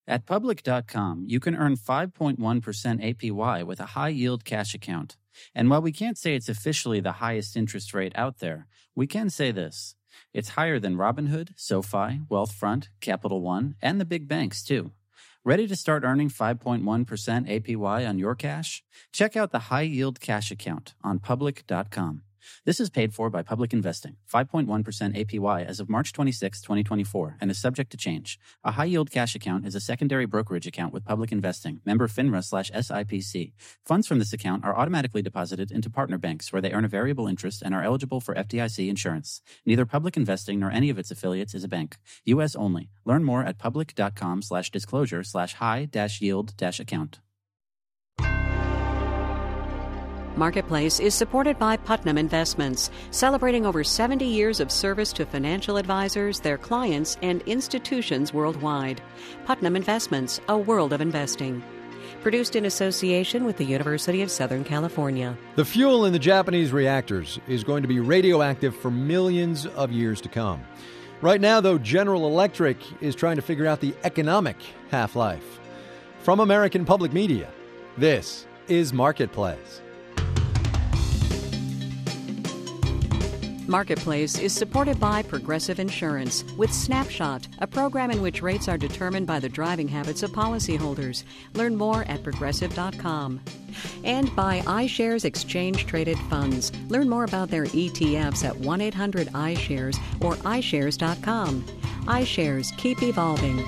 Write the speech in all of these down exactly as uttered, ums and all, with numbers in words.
At Public dot com, you can earn five point one percent A P Y with a high-yield cash account. And while we can't say it's officially the highest interest rate out there, we can say this. It's higher than Robinhood, SoFi, Wealthfront, Capital One, and the big banks, too. Ready to start earning five point one percent A P Y on your cash? Check out the high-yield cash account on Public dot com. This is paid for by Public Investing, five point one percent A P Y as of March twenty-sixth, twenty twenty-four, and is subject to change. A high-yield cash account is a secondary brokerage account with Public Investing, member FINRA slash S I P C. Funds from this account are automatically deposited into partner banks where they earn a variable interest and are eligible for F D I C insurance. Neither Public Investing nor any of its affiliates is a bank. U S only. Learn more at Public dot com slash disclosure slash high dash yield dash account. Marketplace is supported by Putnam Investments, celebrating over seventy years of service to financial advisors, their clients, and institutions worldwide. Putnam Investments, a world of investing. Produced in association with the University of Southern California. The fuel in the Japanese reactors is going to be radioactive for millions of years to come. Right now, though, General Electric is trying to figure out the economic half-life. From American Public Media, this is Marketplace. Marketplace is supported by Progressive Insurance with Snapshot, a program in which rates are determined by the driving habits of policyholders. Learn more at progressive dot com. And by iShares Exchange Traded Funds. Learn more about their E T Fs at one eight hundred iShares or i shares dot com. iShares, keep evolving.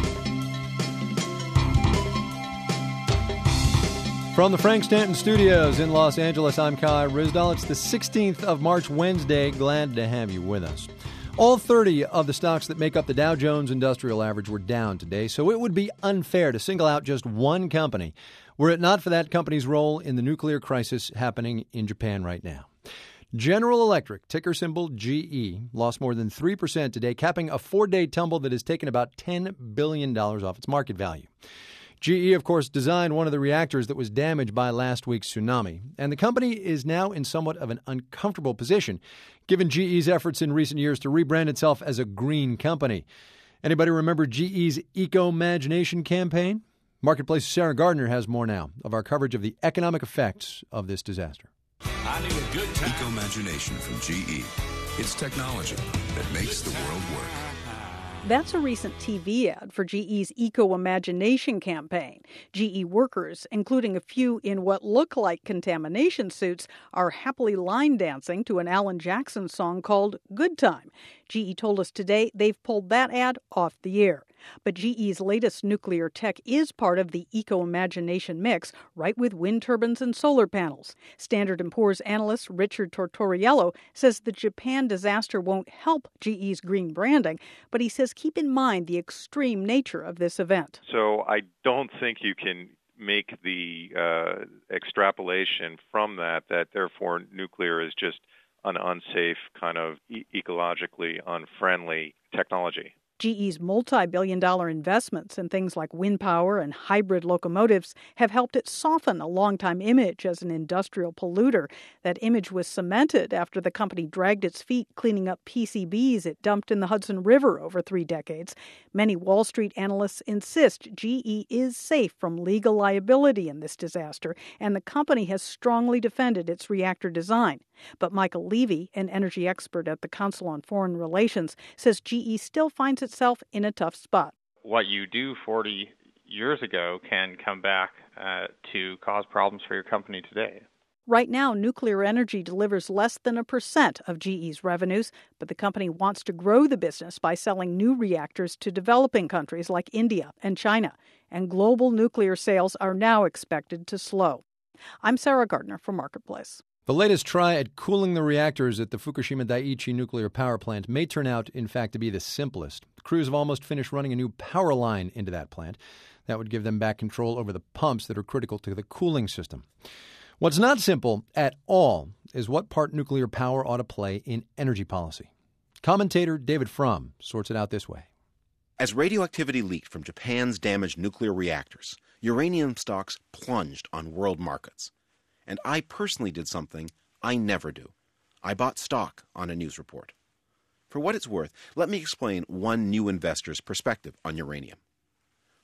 From the Frank Stanton Studios in Los Angeles, I'm Kai Ryssdal. It's the sixteenth of March, Wednesday. Glad to have you with us. All thirty of the stocks that make up the Dow Jones Industrial Average were down today, so it would be unfair to single out just one company were it not for that company's role in the nuclear crisis happening in Japan right now. General Electric, ticker symbol G E, lost more than three percent today, capping a four-day tumble that has taken about ten billion dollars off its market value. G E, of course, designed one of the reactors that was damaged by last week's tsunami, and the company is now in somewhat of an uncomfortable position, given G E's efforts in recent years to rebrand itself as a green company. Anybody remember G E's Eco-Imagination campaign? Marketplace's Sarah Gardner has more now of our coverage of the economic effects of this disaster. I need a good time. Eco-Imagination from G E. It's technology that makes the world work. That's a recent T V ad for G E's Eco-Imagination campaign. G E workers, including a few in what look like contamination suits, are happily line dancing to an Alan Jackson song called Good Time. G E told us today they've pulled that ad off the air. But G E's latest nuclear tech is part of the Eco-Imagination mix, right with wind turbines and solar panels. Standard and Poor's analyst Richard Tortoriello says the Japan disaster won't help G E's green branding, but he says keep in mind the extreme nature of this event. So I don't think you can make the uh, extrapolation from that, that therefore nuclear is just an unsafe, kind of e- ecologically unfriendly technology. G E's multi-billion dollar investments in things like wind power and hybrid locomotives have helped it soften a longtime image as an industrial polluter. That image was cemented after the company dragged its feet cleaning up P C Bs it dumped in the Hudson River over three decades. Many Wall Street analysts insist G E is safe from legal liability in this disaster, and the company has strongly defended its reactor design. But Michael Levy, an energy expert at the Council on Foreign Relations, says G E still finds itself in a tough spot. What you do forty years ago can come back uh, to cause problems for your company today. Right now, nuclear energy delivers less than a percent of G E's revenues, but the company wants to grow the business by selling new reactors to developing countries like India and China. And global nuclear sales are now expected to slow. I'm Sarah Gardner for Marketplace. The latest try at cooling the reactors at the Fukushima Daiichi nuclear power plant may turn out, in fact, to be the simplest. Crews have almost finished running a new power line into that plant. That would give them back control over the pumps that are critical to the cooling system. What's not simple at all is what part nuclear power ought to play in energy policy. Commentator David Frum sorts it out this way. As radioactivity leaked from Japan's damaged nuclear reactors, uranium stocks plunged on world markets. And I personally did something I never do. I bought stock on a news report. For what it's worth, let me explain one new investor's perspective on uranium.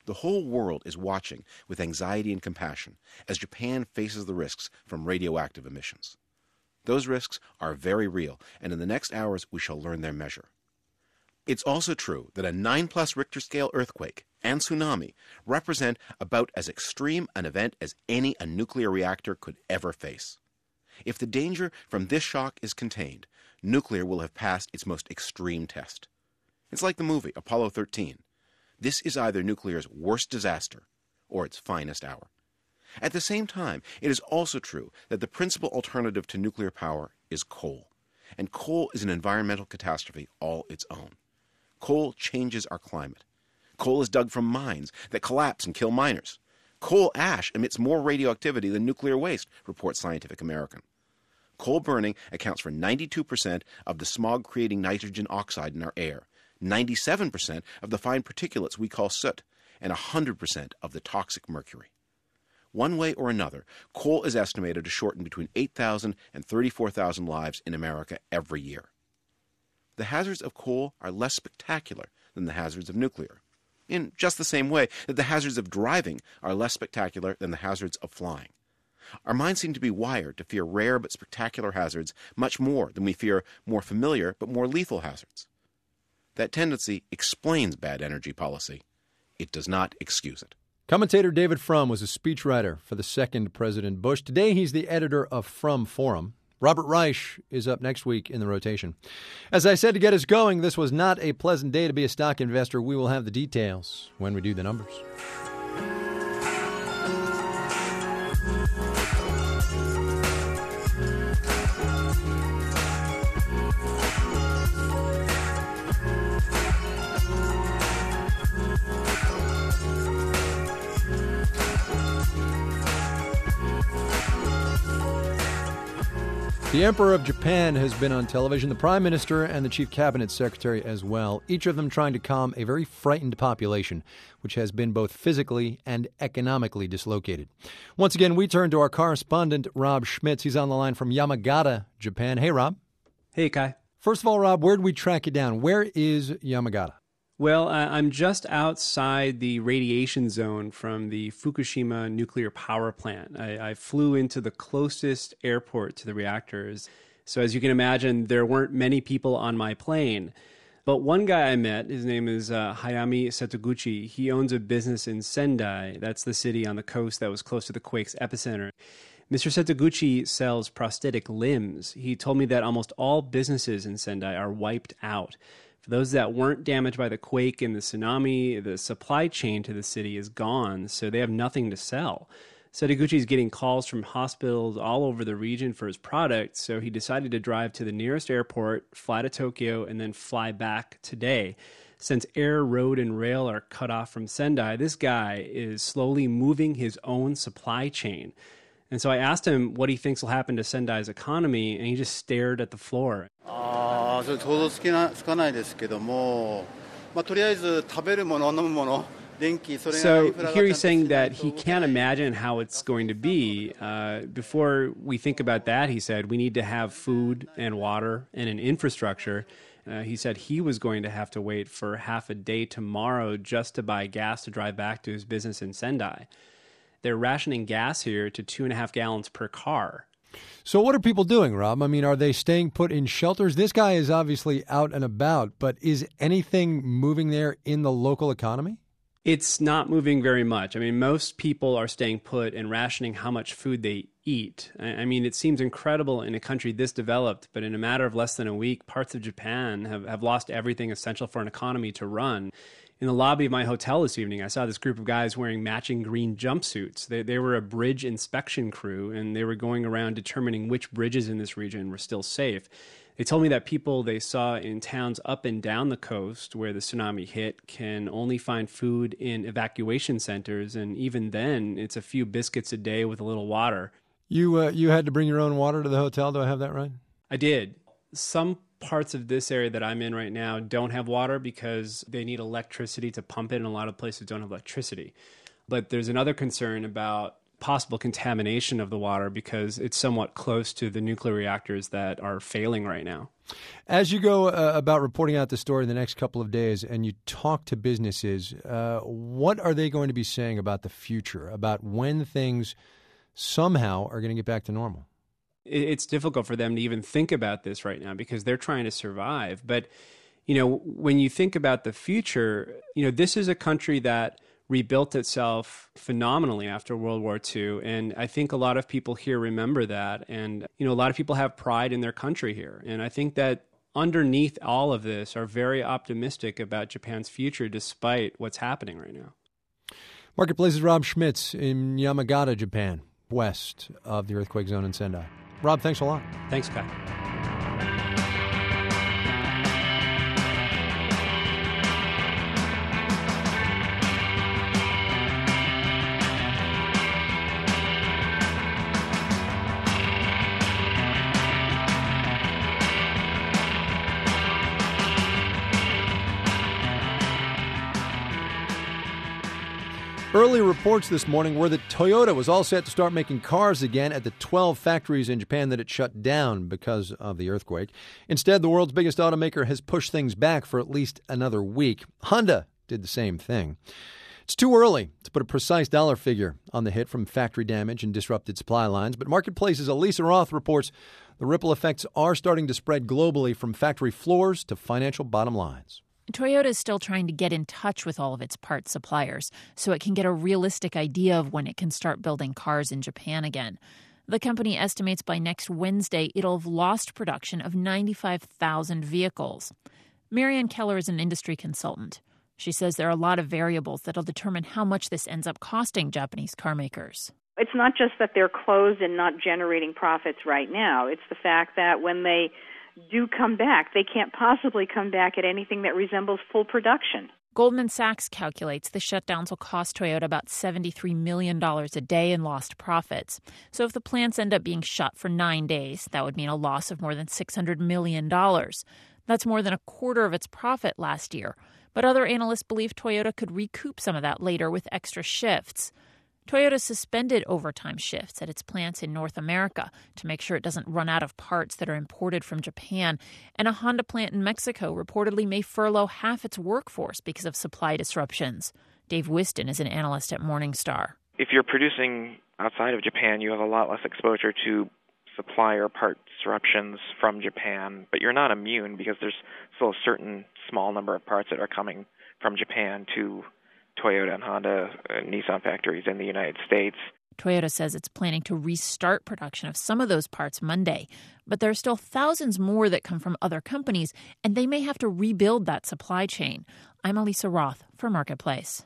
The whole world is watching with anxiety and compassion as Japan faces the risks from radioactive emissions. Those risks are very real, and in the next hours we shall learn their measure. It's also true that a nine plus Richter scale earthquake and tsunami represent about as extreme an event as any a nuclear reactor could ever face. If the danger from this shock is contained, nuclear will have passed its most extreme test. It's like the movie Apollo thirteen. This is either nuclear's worst disaster or its finest hour. At the same time, it is also true that the principal alternative to nuclear power is coal, and coal is an environmental catastrophe all its own. Coal changes our climate. Coal is dug from mines that collapse and kill miners. Coal ash emits more radioactivity than nuclear waste, reports Scientific American. Coal burning accounts for ninety-two percent of the smog-creating nitrogen oxide in our air, ninety-seven percent of the fine particulates we call soot, and one hundred percent of the toxic mercury. One way or another, coal is estimated to shorten between eight thousand and thirty-four thousand lives in America every year. The hazards of coal are less spectacular than the hazards of nuclear, in just the same way that the hazards of driving are less spectacular than the hazards of flying. Our minds seem to be wired to fear rare but spectacular hazards much more than we fear more familiar but more lethal hazards. That tendency explains bad energy policy. It does not excuse it. Commentator David Frum was a speechwriter for the second President Bush. Today he's the editor of Frum Forum. Robert Reich is up next week in the rotation. As I said to get us going, this was not a pleasant day to be a stock investor. We will have the details when we do the numbers. The Emperor of Japan has been on television, the Prime Minister and the Chief Cabinet Secretary as well, each of them trying to calm a very frightened population, which has been both physically and economically dislocated. Once again, we turn to our correspondent, Rob Schmitz. He's on the line from Yamagata, Japan. Hey, Rob. Hey, Kai. First of all, Rob, where did we track you down? Where is Yamagata? Well, uh, I'm just outside the radiation zone from the Fukushima nuclear power plant. I, I flew into the closest airport to the reactors. So as you can imagine, there weren't many people on my plane. But one guy I met, his name is uh, Hayami Setoguchi. He owns a business in Sendai. That's the city on the coast that was close to the quake's epicenter. Mister Setoguchi sells prosthetic limbs. He told me that almost all businesses in Sendai are wiped out. For those that weren't damaged by the quake and the tsunami, the supply chain to the city is gone, so they have nothing to sell. Setoguchi is getting calls from hospitals all over the region for his product, so he decided to drive to the nearest airport, fly to Tokyo, and then fly back today. Since air, road, and rail are cut off from Sendai, this guy is slowly moving his own supply chain. And so I asked him what he thinks will happen to Sendai's economy, and he just stared at the floor. ああ、それ想像つけなつかないですけども、まあとりあえず食べるもの、飲むもの、電気、それが So here he's saying that he can't imagine how it's going to be. Uh, before we think about that, he said, we need to have food and water and an infrastructure. Uh, he said he was going to have to wait for half a day tomorrow just to buy gas to drive back to his business in Sendai. They're rationing gas here to two and a half gallons per car. So what are people doing, Rob? I mean, are they staying put in shelters? This guy is obviously out and about, but is anything moving there in the local economy? It's not moving very much. I mean, most people are staying put and rationing how much food they eat. I mean, it seems incredible in a country this developed, but in a matter of less than a week, parts of Japan have, have lost everything essential for an economy to run. In the lobby of my hotel this evening, I saw this group of guys wearing matching green jumpsuits. They, they were a bridge inspection crew, and they were going around determining which bridges in this region were still safe. They told me that people they saw in towns up and down the coast where the tsunami hit can only find food in evacuation centers, and even then, it's a few biscuits a day with a little water. You uh, you had to bring your own water to the hotel, do I have that right? I did. Some parts of this area that I'm in right now don't have water because they need electricity to pump it, and a lot of places don't have electricity. But there's another concern about possible contamination of the water because it's somewhat close to the nuclear reactors that are failing right now. As you go uh, about reporting out the story in the next couple of days and you talk to businesses, uh, what are they going to be saying about the future, about when things somehow are going to get back to normal? It's difficult for them to even think about this right now because they're trying to survive. But, you know, when you think about the future, you know, this is a country that rebuilt itself phenomenally after World War Two. And I think a lot of people here remember that. And, you know, a lot of people have pride in their country here. And I think that underneath all of this are very optimistic about Japan's future despite what's happening right now. Marketplace's Rob Schmitz in Yamagata, Japan, west of the earthquake zone in Sendai. Rob, thanks a lot. Thanks, Kai. Early reports this morning were that Toyota was all set to start making cars again at the twelve factories in Japan that it shut down because of the earthquake. Instead, the world's biggest automaker has pushed things back for at least another week. Honda did the same thing. It's too early to put a precise dollar figure on the hit from factory damage and disrupted supply lines, but Marketplace's Elisa Roth reports the ripple effects are starting to spread globally from factory floors to financial bottom lines. Toyota is still trying to get in touch with all of its parts suppliers so it can get a realistic idea of when it can start building cars in Japan again. The company estimates by next Wednesday it'll have lost production of ninety-five thousand vehicles. Marianne Keller is an industry consultant. She says there are a lot of variables that'll determine how much this ends up costing Japanese car makers. It's not just that they're closed and not generating profits right now. It's the fact that when they do come back, they can't possibly come back at anything that resembles full production. Goldman Sachs calculates the shutdowns will cost Toyota about seventy-three million dollars a day in lost profits. So if the plants end up being shut for nine days, that would mean a loss of more than six hundred million dollars. That's more than a quarter of its profit last year. But other analysts believe Toyota could recoup some of that later with extra shifts. Toyota suspended overtime shifts at its plants in North America to make sure it doesn't run out of parts that are imported from Japan. And a Honda plant in Mexico reportedly may furlough half its workforce because of supply disruptions. Dave Whiston is an analyst at Morningstar. If you're producing outside of Japan, you have a lot less exposure to supplier part disruptions from Japan, but you're not immune because there's still a certain small number of parts that are coming from Japan to Toyota and Honda and Nissan factories in the United States. Toyota says it's planning to restart production of some of those parts Monday, but there are still thousands more that come from other companies, and they may have to rebuild that supply chain. I'm Elisa Roth for Marketplace.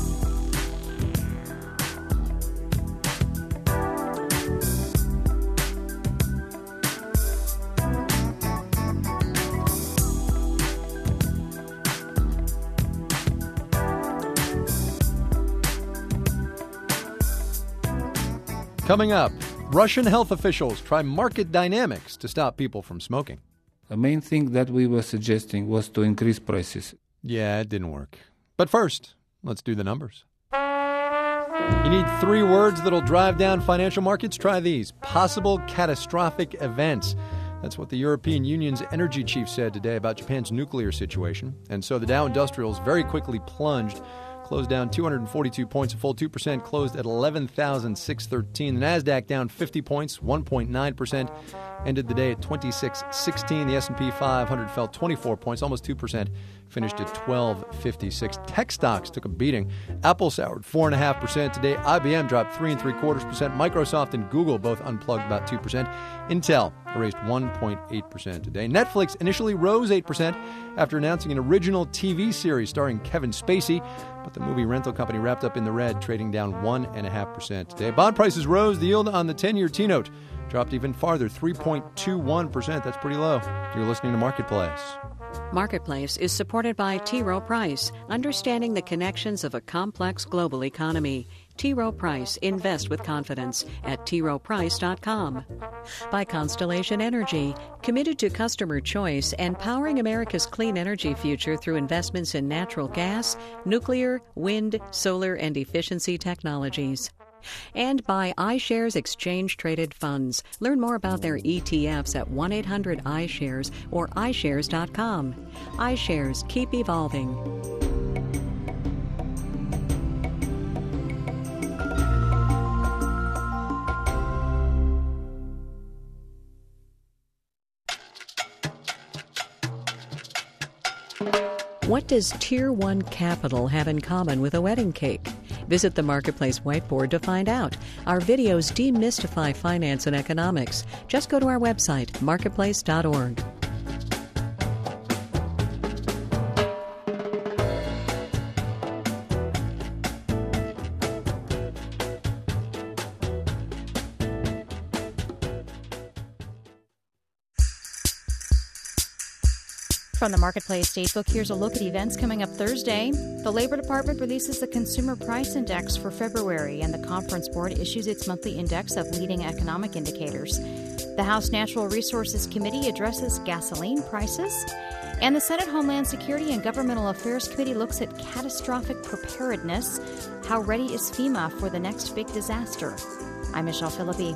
Coming up, Russian health officials try market dynamics to stop people from smoking. The main thing that we were suggesting was to increase prices. Yeah, it didn't work. But first, let's do the numbers. You need three words that'll drive down financial markets? Try these. Possible catastrophic events. That's what the European Union's energy chief said today about Japan's nuclear situation. And so the Dow Industrials very quickly plunged, closed down two hundred forty-two points, a full two percent, closed at eleven thousand six hundred thirteen. The NASDAQ down fifty points, one point nine percent, ended the day at twenty-six sixteen. The S and P five hundred fell twenty-four points, almost two percent, finished at twelve fifty-six. Tech stocks took a beating. Apple soured four point five percent today. I B M dropped three and three quarters percent. Microsoft and Google both unplugged about two percent. Intel erased one point eight percent today. Netflix initially rose eight percent after announcing an original T V series starring Kevin Spacey, but the movie rental company wrapped up in the red, trading down one point five percent today. Bond prices rose. The yield on the ten-year T-note dropped even farther, three point two one percent. That's pretty low. You're listening to Marketplace. Marketplace is supported by T. Rowe Price, understanding the connections of a complex global economy. T. Rowe Price, invest with confidence at t rowe price dot com. By Constellation Energy, committed to customer choice and powering America's clean energy future through investments in natural gas, nuclear, wind, solar, and efficiency technologies. And by iShares Exchange Traded Funds. Learn more about their E T Fs at one eight hundred iShares or i shares dot com. iShares, keep evolving. What does Tier one Capital have in common with a wedding cake? Visit the Marketplace whiteboard to find out. Our videos demystify finance and economics. Just go to our website, marketplace dot org. From the Marketplace Statebook, here's a look at events coming up Thursday. The Labor Department releases the Consumer Price Index for February, and the Conference Board issues its monthly index of leading economic indicators. The House Natural Resources Committee addresses gasoline prices, and the Senate Homeland Security and Governmental Affairs Committee looks at catastrophic preparedness. How ready is FEMA for the next big disaster? I'm Michelle Philippi.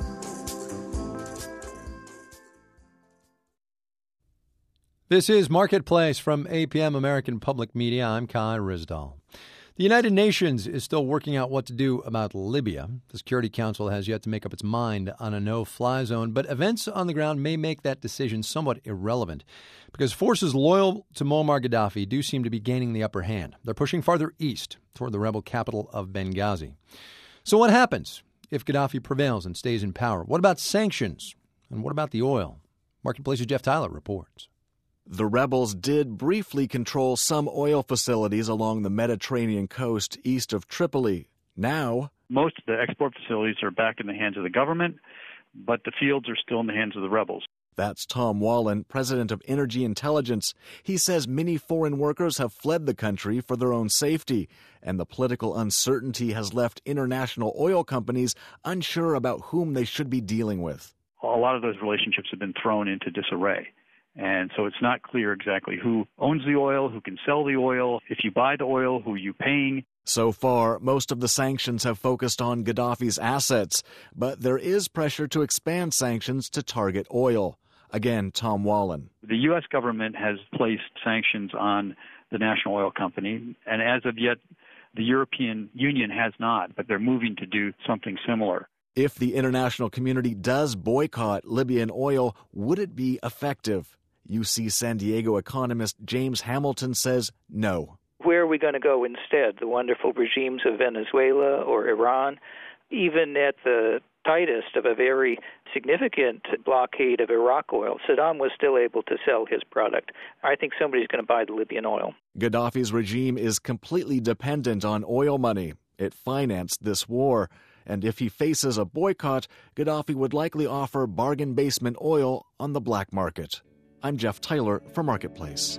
This is Marketplace from A P M American Public Media. I'm Kai Ryssdal. The United Nations is still working out what to do about Libya. The Security Council has yet to make up its mind on a no-fly zone, but events on the ground may make that decision somewhat irrelevant because forces loyal to Muammar Gaddafi do seem to be gaining the upper hand. They're pushing farther east toward the rebel capital of Benghazi. So what happens if Gaddafi prevails and stays in power? What about sanctions? And what about the oil? Marketplace's Jeff Tyler reports. The rebels did briefly control some oil facilities along the Mediterranean coast east of Tripoli. Now, most of the export facilities are back in the hands of the government, but the fields are still in the hands of the rebels. That's Tom Wallen, president of Energy Intelligence. He says many foreign workers have fled the country for their own safety, and the political uncertainty has left international oil companies unsure about whom they should be dealing with. A lot of those relationships have been thrown into disarray. And so it's not clear exactly who owns the oil, who can sell the oil, if you buy the oil, who are you paying. So far, most of the sanctions have focused on Gaddafi's assets, but there is pressure to expand sanctions to target oil. Again, Tom Wallen. The U S government has placed sanctions on the National Oil Company, and as of yet, the European Union has not, but they're moving to do something similar. If the international community does boycott Libyan oil, would it be effective? U C San Diego economist James Hamilton says no. Where are we going to go instead? The wonderful regimes of Venezuela or Iran? Even at the tightest of a very significant blockade of Iraq oil, Saddam was still able to sell his product. I think somebody's going to buy the Libyan oil. Gaddafi's regime is completely dependent on oil money. It financed this war. And if he faces a boycott, Gaddafi would likely offer bargain basement oil on the black market. I'm Jeff Tyler for Marketplace.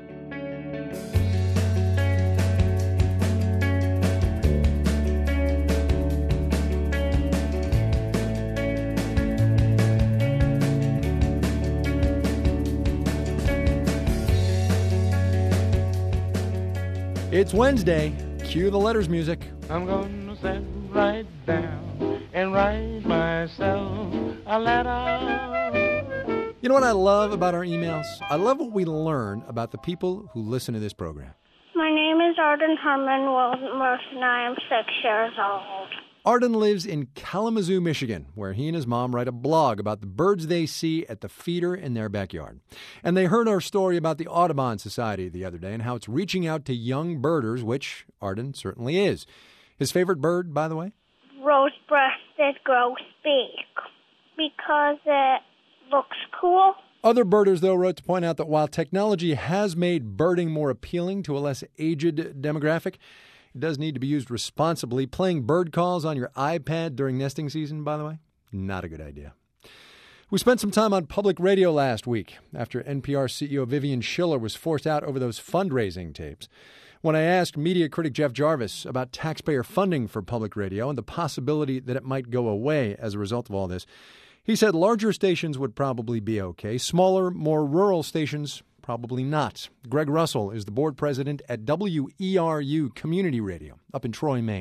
It's Wednesday. Cue the letters music. I'm going to sit right down and write myself a letter. You know what I love about our emails? I love what we learn about the people who listen to this program. My name is Arden Herman Wilmerth, and I am six years old. Arden lives in Kalamazoo, Michigan, where he and his mom write a blog about the birds they see at the feeder in their backyard. And they heard our story about the Audubon Society the other day and how it's reaching out to young birders, which Arden certainly is. His favorite bird, by the way? Rose-breasted grosbeak, because it looks cool. Other birders, though, wrote to point out that while technology has made birding more appealing to a less aged demographic, it does need to be used responsibly. Playing bird calls on your iPad during nesting season, by the way, not a good idea. We spent some time on public radio last week after N P R C E O Vivian Schiller was forced out over those fundraising tapes. When I asked media critic Jeff Jarvis about taxpayer funding for public radio and the possibility that it might go away as a result of all this, he said larger stations would probably be okay. Smaller, more rural stations, probably not. Greg Russell is the board president at W E R U Community Radio up in Troy, Maine.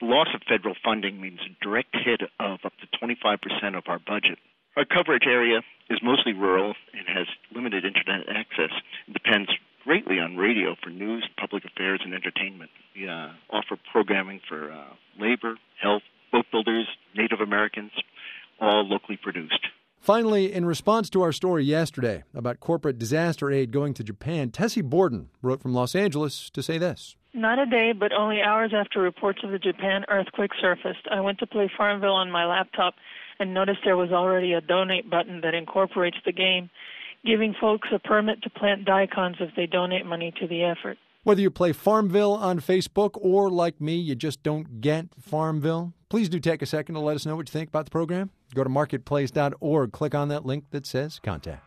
loss of federal funding means a direct hit of up to twenty-five percent of our budget. Our coverage area is mostly rural and has limited internet access. It depends greatly on radio for news, public affairs, and entertainment. We uh, offer programming for uh, labor, health, boat builders, Native Americans, all locally produced. Finally, in response to our story yesterday about corporate disaster aid going to Japan, Tessie Borden wrote from Los Angeles to say this. Not a day, but only hours after reports of the Japan earthquake surfaced, I went to play Farmville on my laptop and noticed there was already a donate button that incorporates the game, giving folks a permit to plant daikons if they donate money to the effort. Whether you play Farmville on Facebook or, like me, you just don't get Farmville, please do take a second to let us know what you think about the program. Go to marketplace dot org, click on that link that says Contact.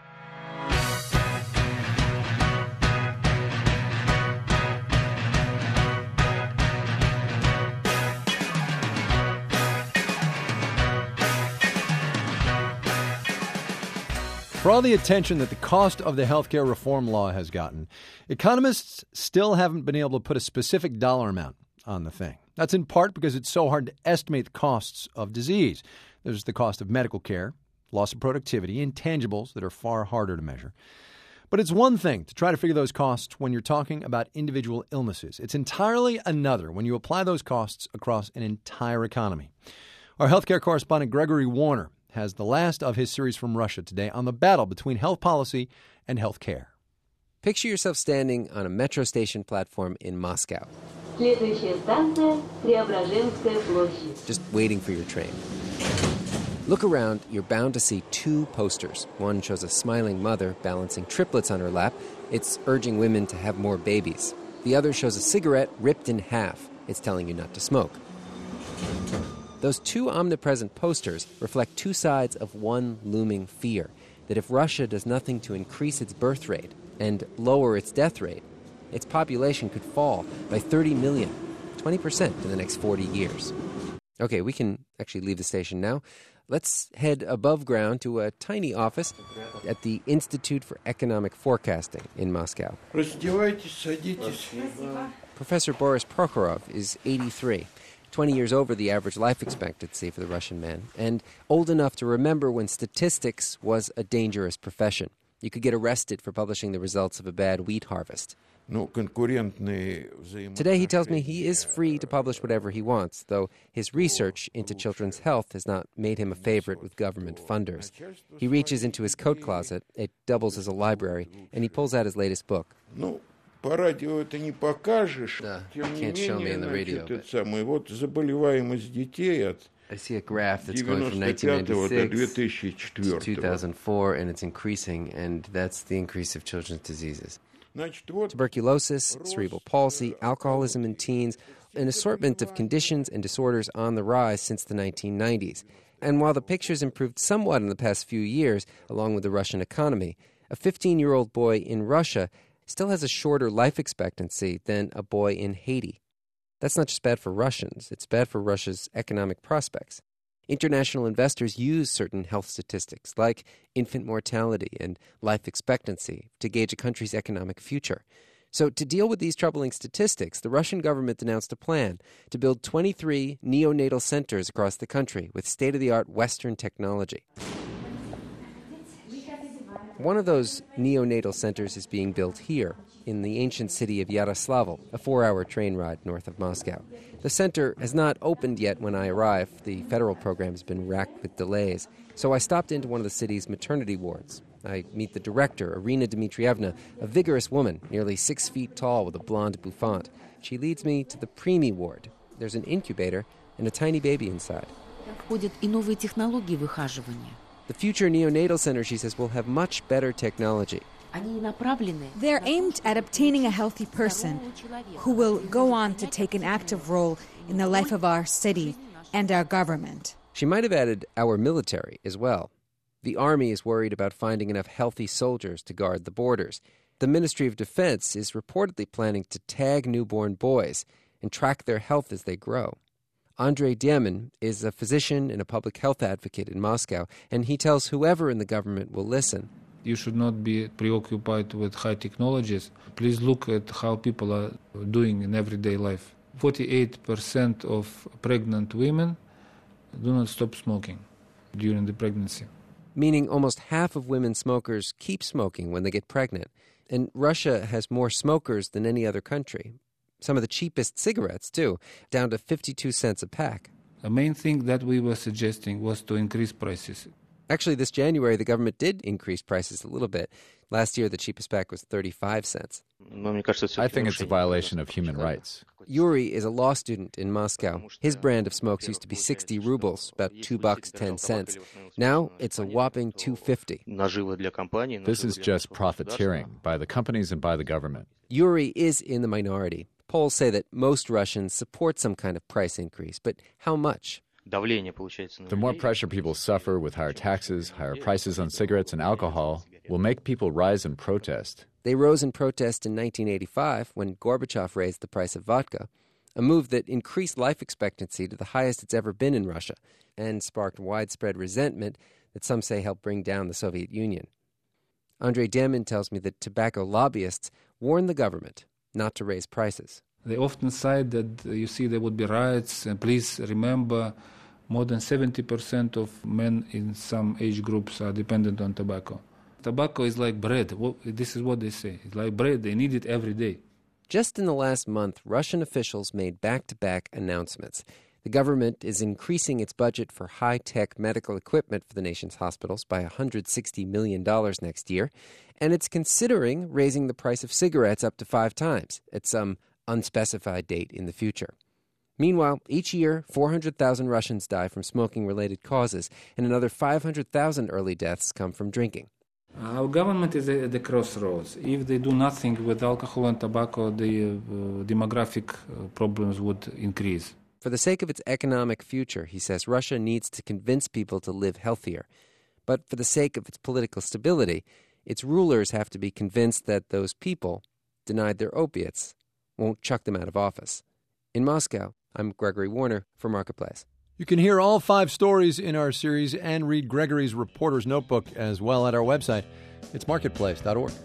For all the attention that the cost of the health care reform law has gotten, economists still haven't been able to put a specific dollar amount on the thing. That's in part because it's so hard to estimate the costs of disease. There's the cost of medical care, loss of productivity, intangibles that are far harder to measure. But it's one thing to try to figure those costs when you're talking about individual illnesses. It's entirely another when you apply those costs across an entire economy. Our healthcare correspondent Gregory Warner has the last of his series from Russia today on the battle between health policy and health care. Picture yourself standing on a metro station platform in Moscow, just waiting for your train. Look around, you're bound to see two posters. One shows a smiling mother balancing triplets on her lap. It's urging women to have more babies. The other shows a cigarette ripped in half. It's telling you not to smoke. Those two omnipresent posters reflect two sides of one looming fear, that if Russia does nothing to increase its birth rate and lower its death rate, its population could fall by thirty million, twenty percent in the next forty years. Okay, we can actually leave the station now. Let's head above ground to a tiny office at the Institute for Economic Forecasting in Moscow. Professor Boris Prokhorov is eighty-three. twenty years over the average life expectancy for the Russian man, and old enough to remember when statistics was a dangerous profession. You could get arrested for publishing the results of a bad wheat harvest. Today he tells me he is free to publish whatever he wants, though his research into children's health has not made him a favorite with government funders. He reaches into his coat closet, it doubles as a library, and he pulls out his latest book. По радио это не покажешь. Тем не менее, значит, это самое, вот заболеваемость детей от I see a graph that's going from nineteen ninety-six to two thousand four, and it's increasing, and that's the increase of children's diseases. Tuberculosis, cerebral palsy, alcoholism in teens, an assortment of conditions and disorders on the rise since the nineteen nineties. And while the picture's improved somewhat in the past few years, along with the Russian economy, a fifteen-year-old boy in Russia still has a shorter life expectancy than a boy in Haiti. That's not just bad for Russians, it's bad for Russia's economic prospects. International investors use certain health statistics, like infant mortality and life expectancy, to gauge a country's economic future. So to deal with these troubling statistics, the Russian government announced a plan to build twenty-three neonatal centers across the country with state-of-the-art Western technology. One of those neonatal centers is being built here, in the ancient city of Yaroslavl, a four-hour train ride north of Moscow. The center has not opened yet when I arrived. The federal program has been racked with delays. So I stopped into one of the city's maternity wards. I meet the director, Irina Dmitrievna, a vigorous woman, nearly six feet tall with a blonde bouffant. She leads me to the preemie ward. There's an incubator and a tiny baby inside. The future neonatal center, she says, will have much better technology. They're aimed at obtaining a healthy person who will go on to take an active role in the life of our city and our government. She might have added our military as well. The army is worried about finding enough healthy soldiers to guard the borders. The Ministry of Defense is reportedly planning to tag newborn boys and track their health as they grow. Andrei Diemin is a physician and a public health advocate in Moscow, and he tells whoever in the government will listen. You should not be preoccupied with high technologies. Please look at how people are doing in everyday life. forty-eight percent of pregnant women do not stop smoking during the pregnancy. Meaning almost half of women smokers keep smoking when they get pregnant. And Russia has more smokers than any other country. Some of the cheapest cigarettes, too, down to fifty-two cents a pack. The main thing that we were suggesting was to increase prices. Actually, this January, the government did increase prices a little bit. Last year, the cheapest pack was thirty-five cents. I think it's a violation of human rights. Yuri is a law student in Moscow. His brand of smokes used to be sixty rubles, about two bucks, ten cents. Now, it's a whopping two fifty. This is just profiteering by the companies and by the government. Yuri is in the minority. Polls say that most Russians support some kind of price increase, but how much? The more pressure people suffer with higher taxes, higher prices on cigarettes and alcohol, will make people rise in protest. They rose in protest in nineteen eighty-five when Gorbachev raised the price of vodka, a move that increased life expectancy to the highest it's ever been in Russia and sparked widespread resentment that some say helped bring down the Soviet Union. Andrei Demin tells me that tobacco lobbyists warn the government not to raise prices. They often cite that, uh, you see, there would be riots, and please remember more than seventy percent of men in some age groups are dependent on tobacco. Tobacco is like bread. Well, this is what they say. It's like bread. They need it every day. Just in the last month, Russian officials made back-to-back announcements. The government is increasing its budget for high-tech medical equipment for the nation's hospitals by one hundred sixty million dollars next year, and it's considering raising the price of cigarettes up to five times at some unspecified date in the future. Meanwhile, each year, four hundred thousand Russians die from smoking-related causes, and another five hundred thousand early deaths come from drinking. Our government is at the crossroads. If they do nothing with alcohol and tobacco, the uh, demographic uh, problems would increase. For the sake of its economic future, he says Russia needs to convince people to live healthier. But for the sake of its political stability, its rulers have to be convinced that those people, denied their opiates, won't chuck them out of office. In Moscow, I'm Gregory Warner for Marketplace. You can hear all five stories in our series and read Gregory's Reporter's Notebook as well at our website. It's marketplace dot org.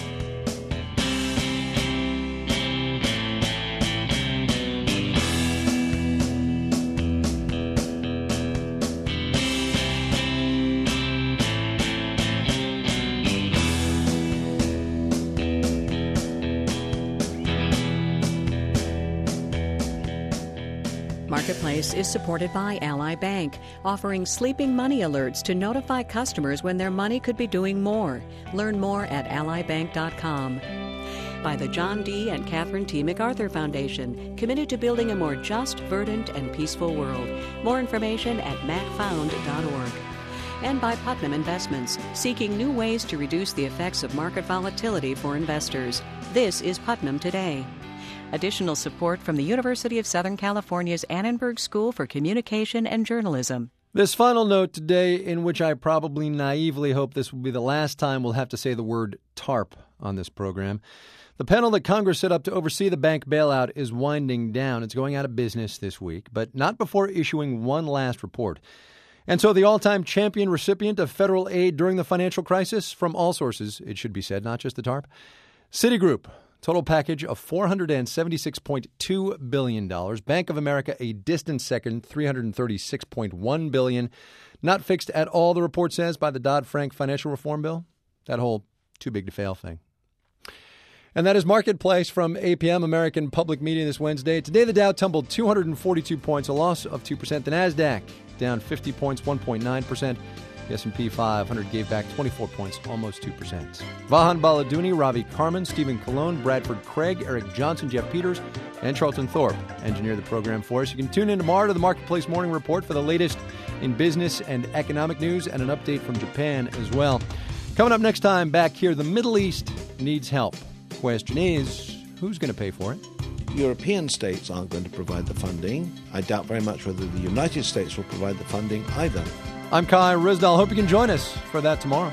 Marketplace is supported by Ally Bank, offering sleeping money alerts to notify customers when their money could be doing more. Learn more at ally bank dot com. By the John D. and Catherine T. MacArthur Foundation, committed to building a more just, verdant, and peaceful world. More information at mac found dot org. And by Putnam Investments, seeking new ways to reduce the effects of market volatility for investors. This is Putnam Today. Additional support from the University of Southern California's Annenberg School for Communication and Journalism. This final note today, in which I probably naively hope this will be the last time we'll have to say the word TARP on this program. The panel that Congress set up to oversee the bank bailout is winding down. It's going out of business this week, but not before issuing one last report. And so the all-time champion recipient of federal aid during the financial crisis, from all sources, it should be said, not just the TARP, Citigroup. Total package of four hundred seventy-six point two billion dollars. Bank of America, a distant second, three hundred thirty-six point one billion dollars. Not fixed at all, the report says, by the Dodd-Frank financial reform bill. That whole too big to fail thing. And that is Marketplace from A P M, American Public Media, this Wednesday. Today, the Dow tumbled two hundred forty-two points, a loss of two percent. The NASDAQ down fifty points, one point nine percent. The S and P five hundred gave back twenty-four points, almost two percent. Vahan Baladouni, Ravi Carmen, Stephen Colon, Bradford Craig, Eric Johnson, Jeff Peters, and Charlton Thorpe engineer the program for us. You can tune in tomorrow to the Marketplace Morning Report for the latest in business and economic news and an update from Japan as well. Coming up next time, back here, the Middle East needs help. Question is, who's going to pay for it? European states aren't going to provide the funding. I doubt very much whether the United States will provide the funding either. I'm Kai Ryssdal. Hope you can join us for that tomorrow.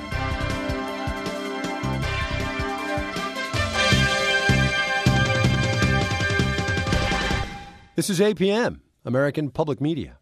This is A P M, American Public Media.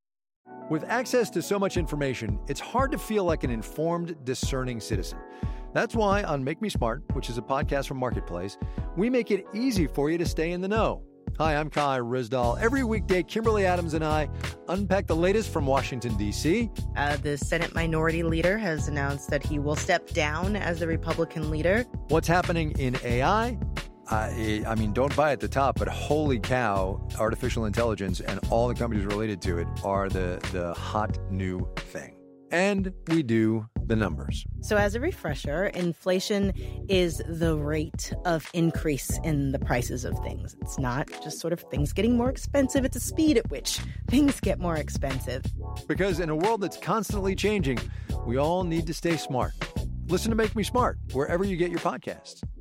With access to so much information, it's hard to feel like an informed, discerning citizen. That's why on Make Me Smart, which is a podcast from Marketplace, we make it easy for you to stay in the know. Hi, I'm Kai Ryssdal. Every weekday, Kimberly Adams and I unpack the latest from Washington, D C. Uh, the Senate Minority Leader has announced that he will step down as the Republican leader. What's happening in A I? I, I mean, don't buy at the top, but holy cow, artificial intelligence and all the companies related to it are the, the hot new thing. And we do the numbers. So as a refresher, inflation is the rate of increase in the prices of things. It's not just sort of things getting more expensive. It's the speed at which things get more expensive. Because in a world that's constantly changing, we all need to stay smart. Listen to Make Me Smart wherever you get your podcasts.